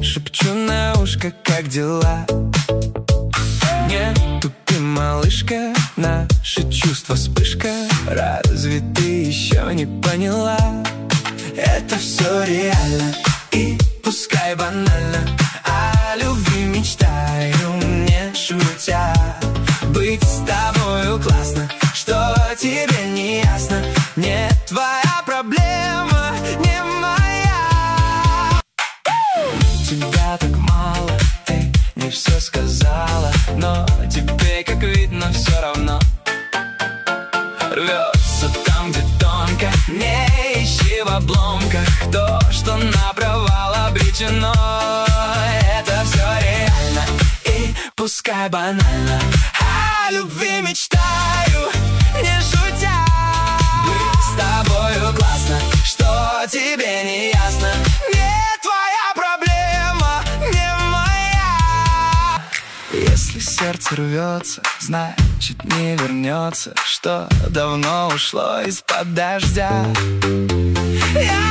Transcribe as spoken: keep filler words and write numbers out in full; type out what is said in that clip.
шепчу на ушко, как дела. Не тупи, малышка, наши чувства вспышка. Разве ты еще не поняла? Это все реально, и пускай банально. О любви мечтаю, не шутя. Быть с тобою классно, что тебе не ясно. Не твоя проблема, не моя. Тебя так мало, ты не все сказала, но тебе, как видно, все равно. Рвется там, где тонко, не ищи в обломках то, что на провал обречено. Это все реально, и пускай банально. О любви мечтаю, не шутя. Быть с тобою классно, что тебе не ясно. Не твоя проблема, не моя. Если сердце рвется, значит не вернется, что давно ушло из-под дождя. Я